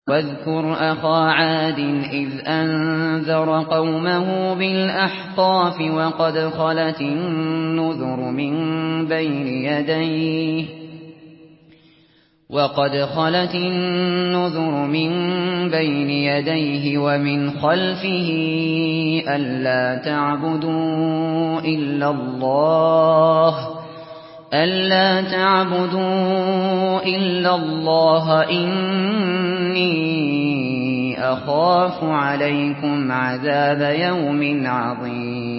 وَاذْكُرْ أَخَا عَادٍ إِذْ أَنذَرَ قَوْمَهُ بِالْأَحْقَافِ وَقَدْ خَلَتِ النُّذُرُ مِن بَيْنِ يَدَيْهِ وَمِنْ خَلْفِهِ أَلَّا تَعْبُدُوا إِلَّا اللَّهَ إِنِّي أَخَافُ عَلَيْكُمْ عَذَابَ يَوْمٍ عَظِيمٍ